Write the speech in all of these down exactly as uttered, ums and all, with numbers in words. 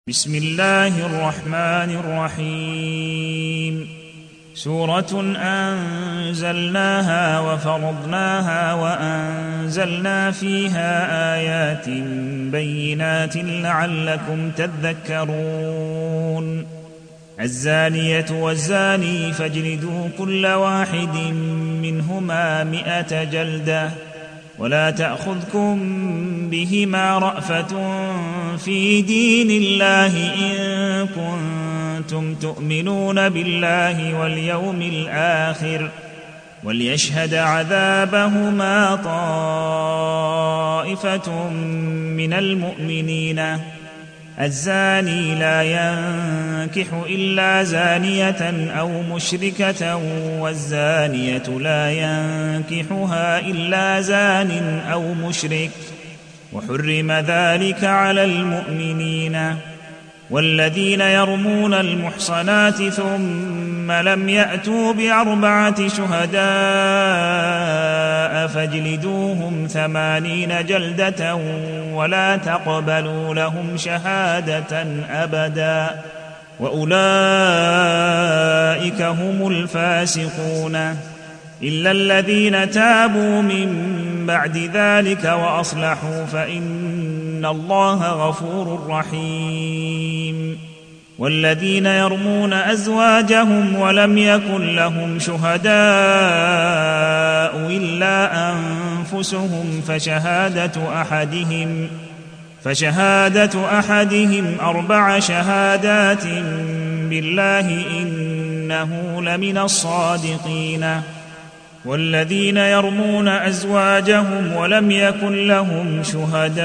بسم الله الرحمن الرحيم. سورة أنزلناها وفرضناها وأنزلنا فيها آيات بينات لعلكم تذكرون. الزانية والزاني فاجلدوا كل واحد منهما مئة جلدة ولا تأخذكم بهما رأفة في دين الله إن كنتم تؤمنون بالله واليوم الآخر وليشهد عذابهما طائفة من المؤمنين. الزاني لا ينكح إلا زانية أو مشركة والزانية لا ينكحها إلا زان أو مشرك وحرم ذلك على المؤمنين. والذين يرمون المحصنات ثم لم يأتوا بأربعة شهداء فاجلدوهم ثمانين جلدة ولا تقبلوا لهم شهادة أبدا وأولئك هم الفاسقون إلا الذين تابوا من بعد ذلك وأصلحوا فإن الله غفور رحيم. والذين يرمون أزواجهم ولم يكن لهم شهداء إلا أنفسهم فشهادة أحدهم فشهادة أحدهم أربع شهادات بالله إنه لمن الصادقين. والذين يرمون أزواجهم ولم يكن لهم شهداء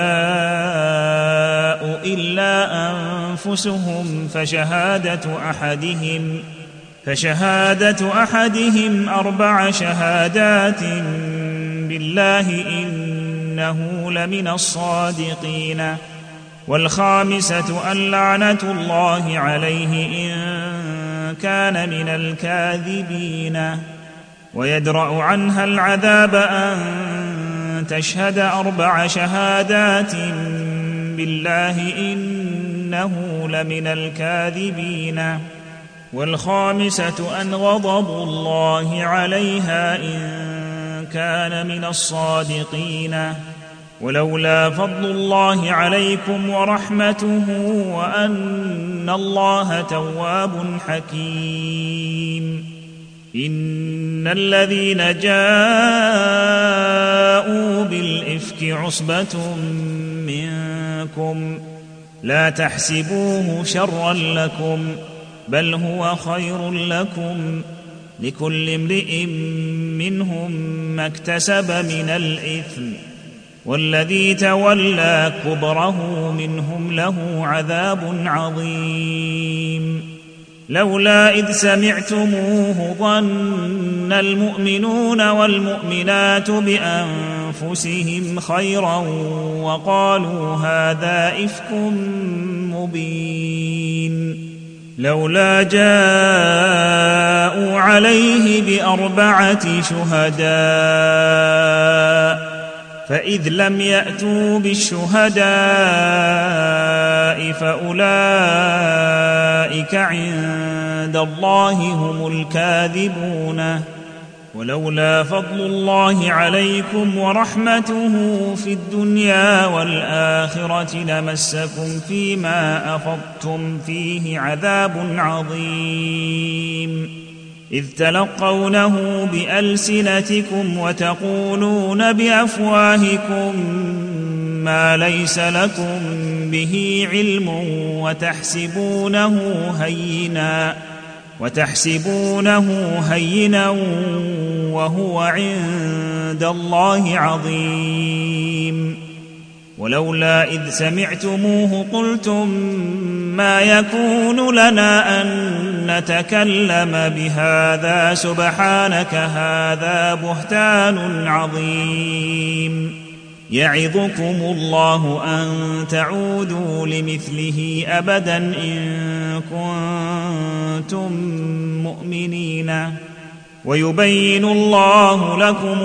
إلا أنفسهم فشهادة أحدهم فشهادة أحدهم أربع شهادات بالله إنه لمن الصادقين. والخامسة أن لعنة الله عليه إن كان من الكاذبين. ويدرأ عنها العذاب أن تشهد أربع شهادات بالله إنه لمن الكاذبين. والخامسة أن غضب الله عليها إن كان من الصادقين. ولولا فضل الله عليكم ورحمته وأن الله تواب حكيم. إن الذين جاءوا بالإفك عصبة منكم لا تحسبوه شرا لكم بل هو خير لكم لكل امرئ منهم ما اكتسب من الإثم والذي تولى كبره منهم له عذاب عظيم. لولا إذ سمعتموه ظن المؤمنون والمؤمنات بأنفسهم خيرا وقالوا هذا إفك مبين. لولا جاءوا عليه بأربعة شهداء فإذ لم يأتوا بالشهداء فأولئك عند الله هم الكاذبون. ولولا فضل الله عليكم ورحمته في الدنيا والآخرة لمسكم فيما أفضتم فيه عذاب عظيم إذ تلقونه بألسنتكم وتقولون بأفواهكم ما ليس لكم به علم وتحسبونه هينا وتحسبونه هينا وهو عند الله عظيم. ولولا إذ سمعتموه قلتم ما يكون لنا أن نتكلم بهذا سبحانك هذا بهتان عظيم. يعظكم الله أن تعودوا لمثله أبدا إن كنتم مؤمنين. ويبين الله لكم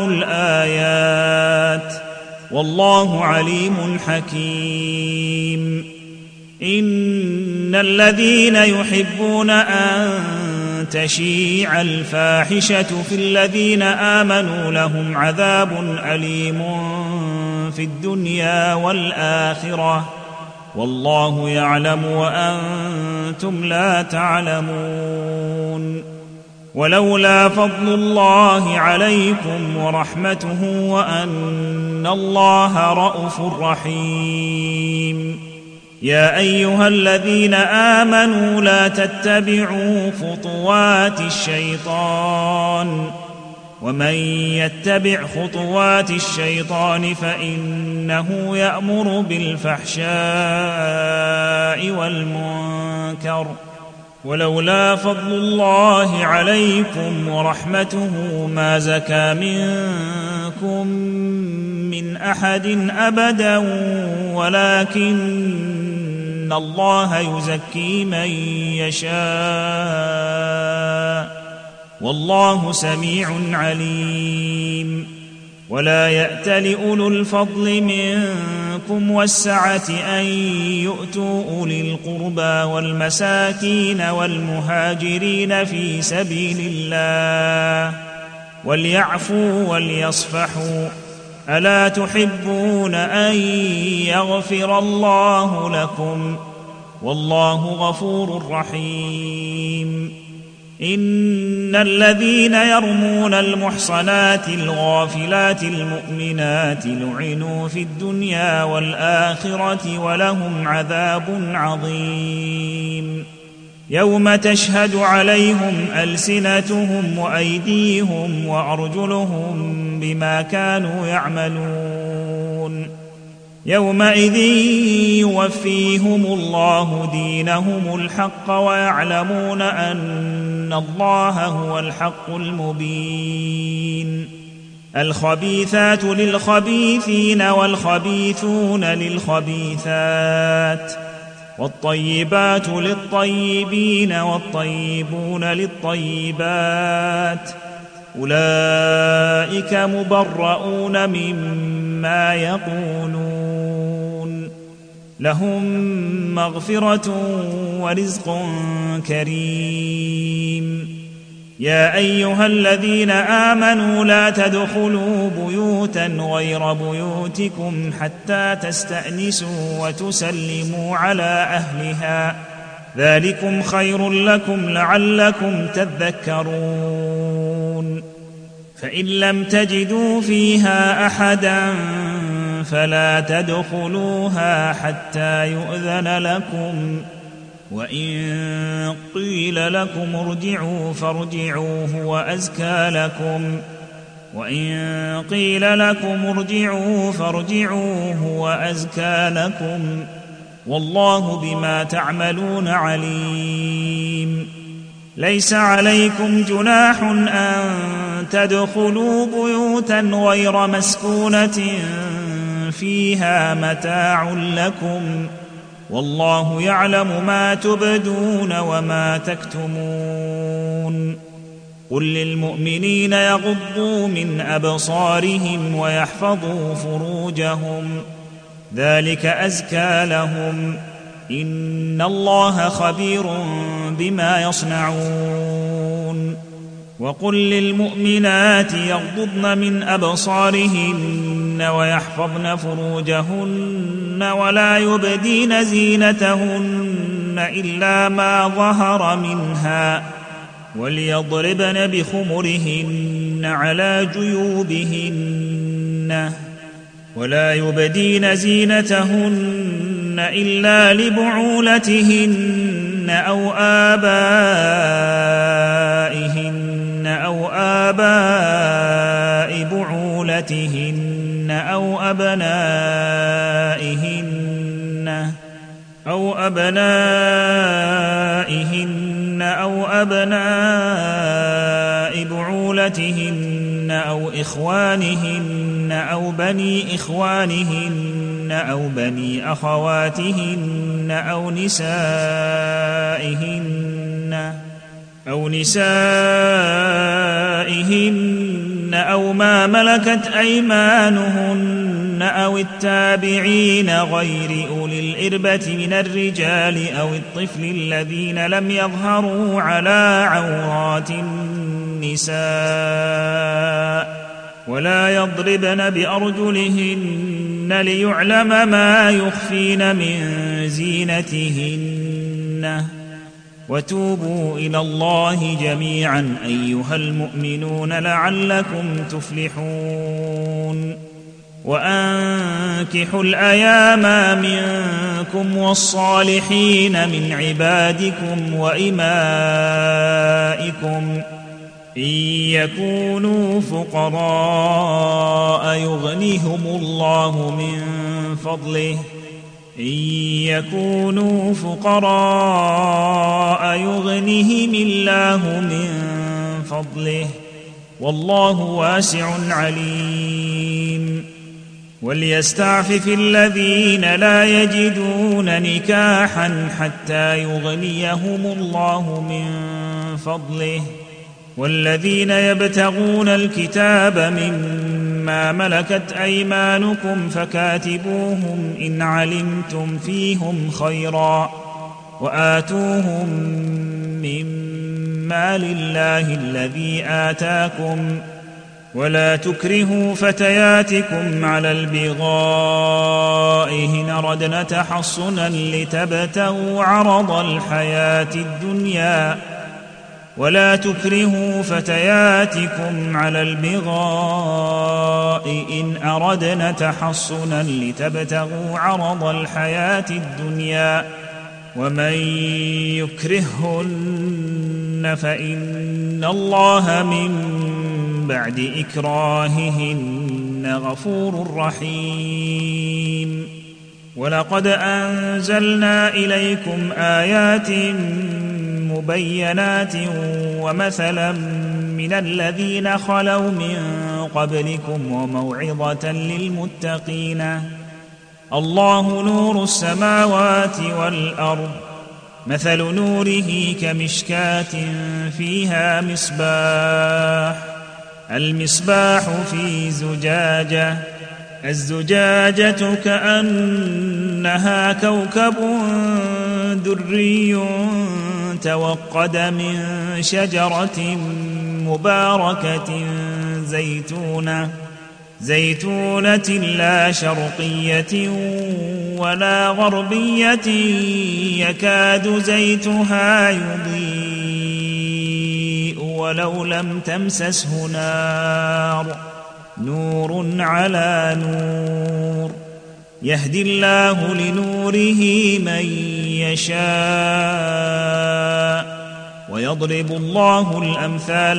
الآيات والله عليم حكيم. إن الذين يحبون أن تشيع الفاحشة في الذين آمنوا لهم عذاب أليم في الدنيا والآخرة والله يعلم وأنتم لا تعلمون. ولولا فضل الله عليكم ورحمته وأن الله رءوف رحيم. يا أيها الذين آمنوا لا تتبعوا خطوات الشيطان ومن يتبع خطوات الشيطان فإنه يأمر بالفحشاء والمنكر ولولا فضل الله عليكم ورحمته ما زكى منكم من أحد أبدا ولكن الله يزكي من يشاء والله سميع عليم. ولا يأتل أولو الفضل منكم والسعة أن يؤتوا أولي القربى والمساكين والمهاجرين في سبيل الله وليعفوا وليصفحوا ألا تحبون أن يغفر الله لكم والله غفور رحيم. إن الذين يرمون المحصنات الغافلات المؤمنات لعنوا في الدنيا والآخرة ولهم عذاب عظيم. يوم تشهد عليهم ألسنتهم وأيديهم وأرجلهم بما كانوا يعملون يومئذ يوفيهم الله دينهم الحق ويعلمون أن الله هو الحق المبين. الخبيثات للخبيثين والخبيثون للخبيثات والطيبات للطيبين والطيبون للطيبات أولئك مبرؤون مما يقولون لهم مغفرة ورزق كريم. يا أيها الذين آمنوا لا تدخلوا بيوتا غير بيوتكم حتى تستأنسوا وتسلموا على أهلها ذلكم خير لكم لعلكم تذكرون. فإن لم تجدوا فيها أحدا فلا تدخلوها حتى يؤذن لكم وإن قيل لكم ارجعوا فارجعوا هو أزكى لكم وإن قيل لكم ارجعوا فارجعوا هو أزكى لكم والله بما تعملون عليم. ليس عليكم جناح أن تدخلوا بيوتا غير مسكونة فيها متاع لكم والله يعلم ما تبدون وما تكتمون. قل للمؤمنين يغضوا من أبصارهم ويحفظوا فروجهم ذلك أزكى لهم إن الله خبير بما يصنعون. وقل للمؤمنات يغضضن من أبصارهن ويحفظن فروجهن ولا يبدين زينتهن إلا ما ظهر منها وليضربن بخمرهن على جيوبهن ولا يبدين زينتهن إلا لبعولتهن أو آبائهن أو آباء بعولتهن أو أبنائهن أو أبنائهن أو أبناء بعولتهن أو إخوانهن أو بني إخوانهن أو بني أخواتهن أو نسائهن أو نسائهن أو ما ملكت أيمانهن أو التابعين غير أولي الإربة من الرجال أو الطفل الذين لم يظهروا على عورات النساء ولا يضربن بأرجلهن ليعلم ما يخفين من زينتهن وتوبوا إلى الله جميعا أيها المؤمنون لعلكم تفلحون وأنكحوا الأيام منكم والصالحين من عبادكم وإمائكم إن يكونوا فقراء يغنيهم الله من فضله إن يكونوا فقراء يغنهم الله من فضله والله واسع عليم وليستعفف الذين لا يجدون نكاحا حتى يغنيهم الله من فضله والذين يبتغون الكتاب مما ملكت أيمانكم فكاتبوهم إن علمتم فيهم خيرا وآتوهم مما لله الذي آتاكم ولا تكرهوا فتياتكم على البغاء إن أردنا تحصنا لتبتغوا عرض الحياة الدنيا ولا تكرهوا فتياتكم على البغاء إن أردنا تحصنا لتبتغوا عرض الحياة الدنيا ومن يكرههن فإن الله من بعد إكراههن غفور رحيم ولقد أنزلنا إليكم آيات مبينات ومثلا من الذين خلوا من قبلكم وموعظة للمتقين الله نور السماوات والأرض مثل نوره كمشكاة فيها مصباح المصباح في زجاجة الزجاجة كأنها كوكب دري توقد من شجرة مباركة زيتونة زيتونة لا شرقية ولا غربية يكاد زيتها يضيء ولو لم تمسسه نار نور على نور يهدي الله لنوره من يشاء ويضرب الله الأمثال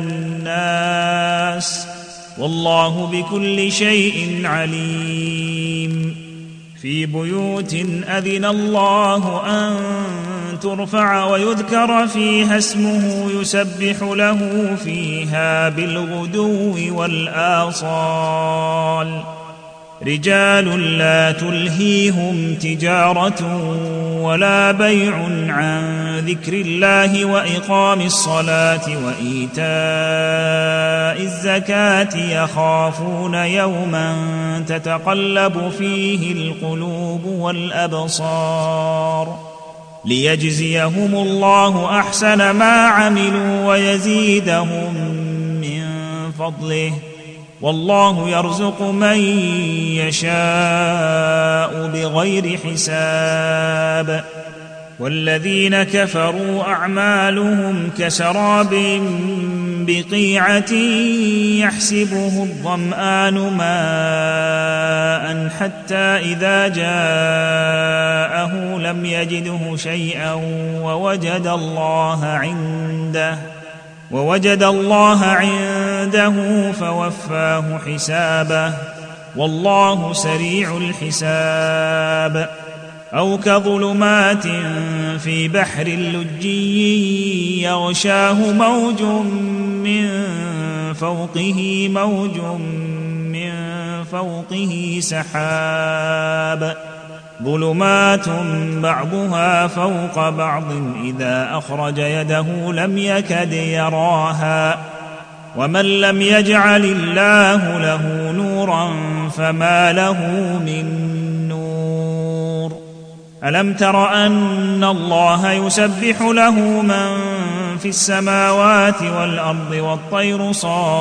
للناس والله بكل شيء عليم في بيوت أذن الله أن ترفع ويذكر فيها اسمه يسبح له فيها بالغدو والآصال رجال لا تلهيهم تجارة ولا بيع عن ذكر الله وإقام الصلاة وإيتاء الزكاة يخافون يوما تتقلب فيه القلوب والأبصار ليجزيهم الله أحسن ما عملوا ويزيدهم من فضله والله يرزق من يشاء بغير حساب والذين كفروا أعمالهم كسراب بقيعة يحسبه الظمآن ماء حتى إذا جاءه لم يجده شيئا ووجد الله عنده ووجد الله عنده فوفاه حسابه والله سريع الحساب أو كظلمات في بحر لجي يغشاه موج من فوقه موج من فوقه سحاب ظلمات بعضها فوق بعض إذا أخرج يده لم يكد يراها ومن لم يجعل الله له نورا فما له من نور. ألم تر أن الله يسبح له من في السماوات والأرض والطير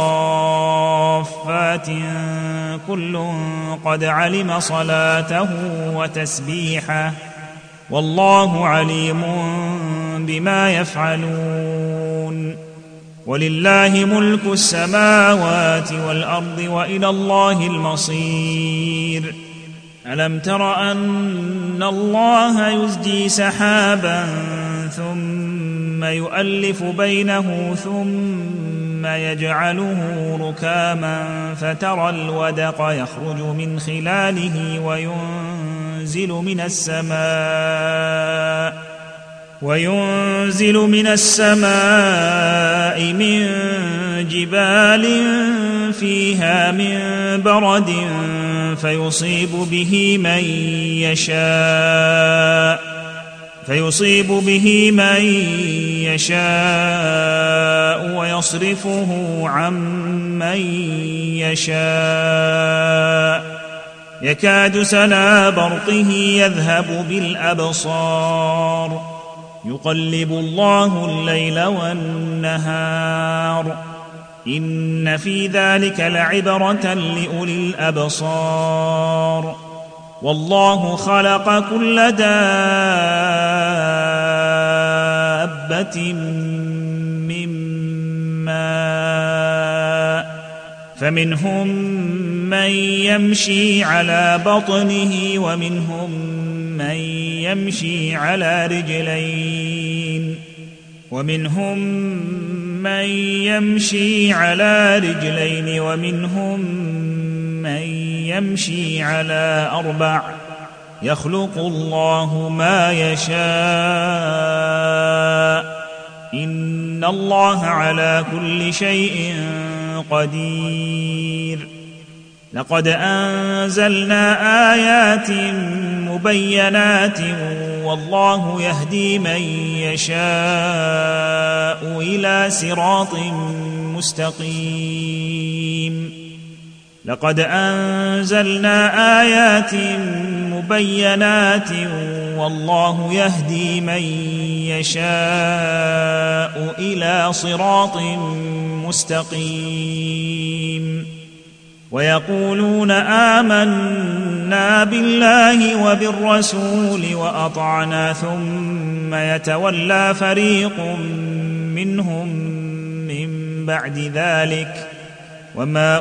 صافات كل قد علم صلاته وتسبيحه والله عليم بما يفعلون. ولله ملك السماوات والأرض وإلى الله المصير. ألم تر أن الله يزجي سحابا ثم يؤلف بينه ثم يجعله ركاما فترى الودق يخرج من خلاله وينزل من السماء وينزل من السماء من جبال فيها من برد فيصيب به من يشاء فيصيب به من يشاء ويصرفه عن من يشاء يكاد سنا برقه يذهب بالأبصار يقلب الله الليل والنهار إن في ذلك لعبرة لأولي الأبصار. والله خلق كل دابة من ماء فمنهم من يمشي على بطنه ومنهم من يمشي على رجلين ومنهم من يمشي على رجلين ومنهم من يمشي على أربع يخلق الله ما يشاء إن الله على كل شيء قدير. لقد أنزلنا آيات مبينات والله يهدي من يشاء إلى صراط مستقيم. لقد أنزلنا آيات مبينات والله يهدي من يشاء إلى صراط مستقيم. ويقولون آمنا بالله وبالرسول وأطعنا ثم يتولى فريق منهم من بعد ذلك وما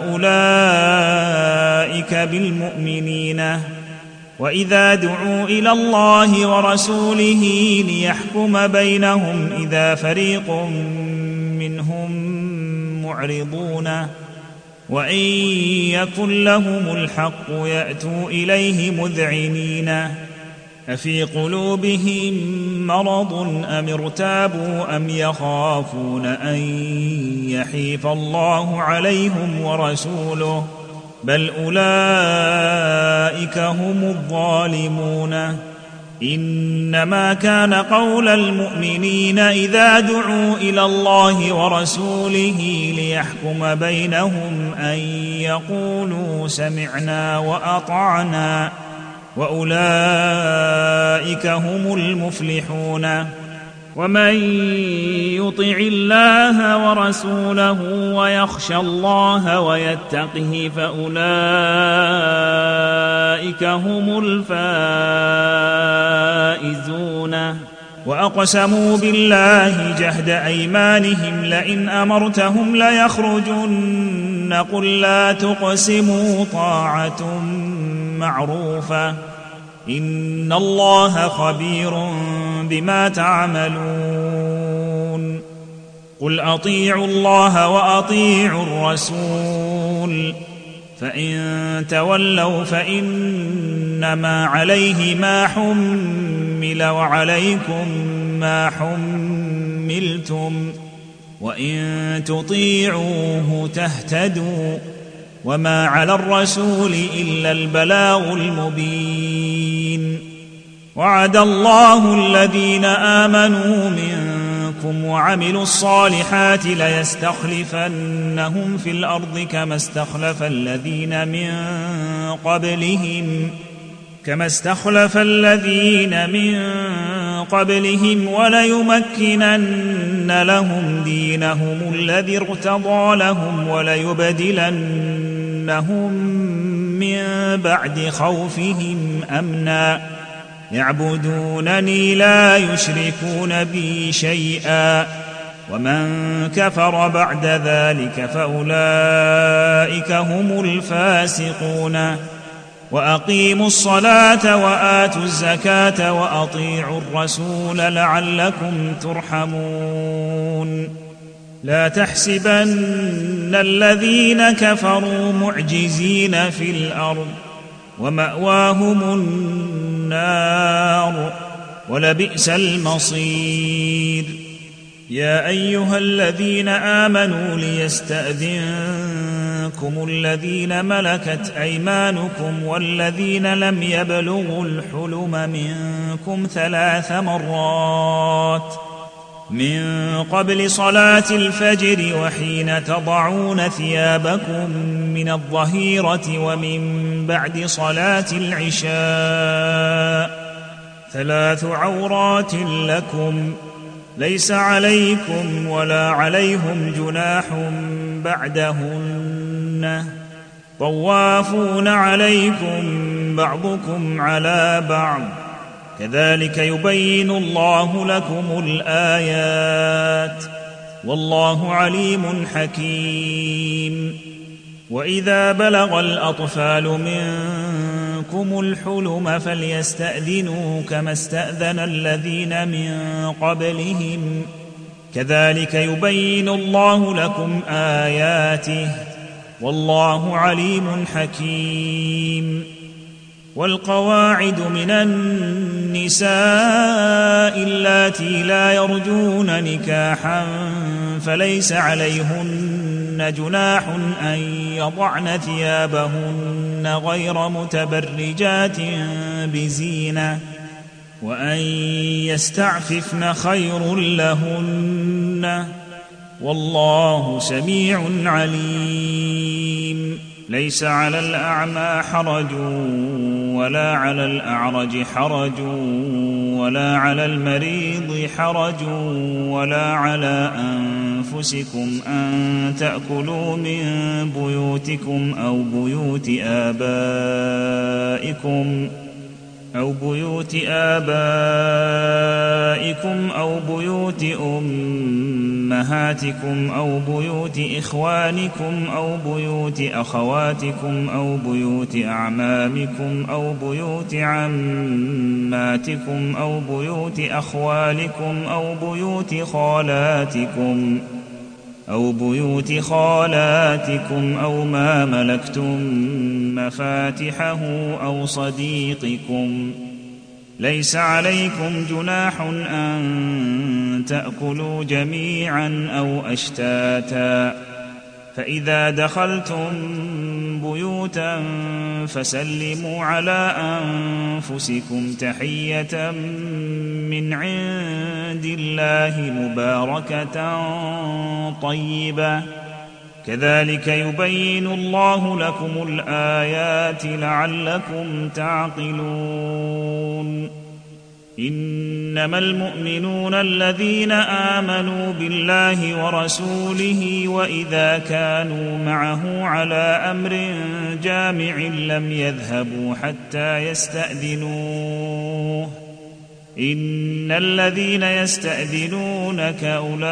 أولئك بالمؤمنين. وإذا دعوا إلى الله ورسوله ليحكم بينهم إذا فريق منهم معرضون وإن يكن لهم الحق يأتوا إليه مذعنين. أفي قلوبهم مرض أم ارتابوا أم يخافون أن يحيف الله عليهم ورسوله بل أولئك هم الظالمون. إنما كان قول المؤمنين إذا دعوا إلى الله ورسوله ليحكم بينهم أن يقولوا سمعنا وأطعنا وأولئك هم المفلحون. ومن يطع الله ورسوله ويخشى الله ويتقه فأولئك هم الفائزون. وأقسموا بالله جهد أيمانهم لئن أمرتهم ليخرجن قل لا تقسموا طاعة معروفة إن الله خبير بما تعملون. قل أطيعوا الله وأطيعوا الرسول فإن تولوا فإنما عليه ما حمل وعليكم ما حملتم وإن تطيعوه تهتدوا وما على الرسول إلا البلاغ المبين. وعد الله الذين آمنوا منكم وعملوا الصالحات ليستخلفنهم في الأرض كما استخلف الذين من قبلهم كما استخلف الذين من قبلهم وليمكنن لهم دينهم الذي ارتضى لهم وليبدلنهم من بعد خوفهم أمنا يعبدونني لا يشركون بي شيئا ومن كفر بعد ذلك فأولئك هم الفاسقون وأقيموا الصلاة وآتوا الزكاة وأطيعوا الرسول لعلكم ترحمون لا تحسبن الذين كفروا معجزين في الأرض ومأواهم النار ولبئس المصير يا أيها الذين آمنوا ليستأذنكم الذين ملكت أيمانكم والذين لم يبلغوا الحلم منكم ثلاث مرات من قبل صلاة الفجر وحين تضعون ثيابكم من الظهيرة ومن بعد صلاة العشاء ثلاث عورات لكم ليس عليكم ولا عليهم جناح بعدهن طوافون عليكم بعضكم على بعض كذلك يبين الله لكم الآيات والله عليم حكيم وإذا بلغ الأطفال منكم الحلم فليستأذنوا كما استأذن الذين من قبلهم كذلك يبين الله لكم آياته والله عليم حكيم والقواعد من النساء اللاتي لا يرجون نكاحا فليس عليهن جناح أن يضعن ثيابهن غير متبرجات بزينة وأن يستعففن خير لهن والله سميع عليم ليس على الأعمى حرج ولا على الأعرج حرج ولا على المريض حرج ولا على أنفسكم أن تأكلوا من بيوتكم أو بيوت آبائكم أو بيوت آبائكم أو بيوت أمهاتكم أو بيوت إخوانكم أو بيوت أخواتكم أو بيوت أعمامكم أو بيوت عماتكم أو بيوت أخوالكم أو بيوت خالاتكم أو بيوت خالاتكم أو ما ملكتم مفاتحه أو صديقكم ليس عليكم جناح أن تأكلوا جميعا أو أشتاتا فإذا دخلتم بيوتا فسلموا على أنفسكم تحية من عند الله مباركة طيبة كذلك يبين الله لكم الآيات لعلكم تعقلون إنما المؤمنون الذين آمنوا بالله ورسوله وإذا كانوا معه على أمر جامع لم يذهبوا حتى يستأذنوه إن الذين يستأذنونك أولئك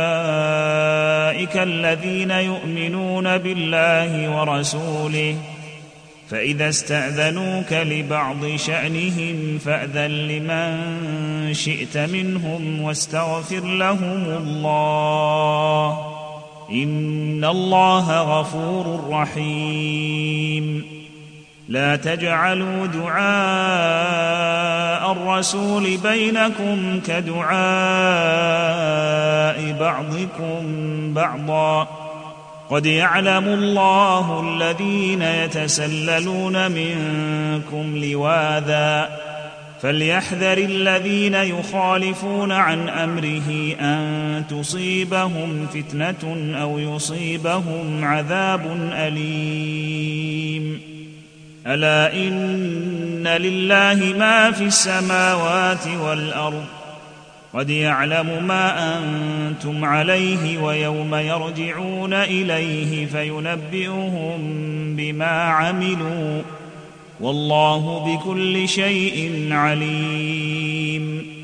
الذين يؤمنون بالله ورسوله فإذا استأذنوك لبعض شأنهم فأذن لمن شئت منهم واستغفر لهم الله إن الله غفور رحيم لا تجعلوا دعاء الرسول بينكم كدعاء بعضكم بعضا قد يعلم الله الذين يتسللون منكم لواذا فليحذر الذين يخالفون عن امره ان تصيبهم فتنه او يصيبهم عذاب اليم. الا ان لله ما في السماوات والارض قد يعلم ما انتم عليه ويوم يرجعون اليه فينبئهم بما عملوا والله بكل شيء عليم.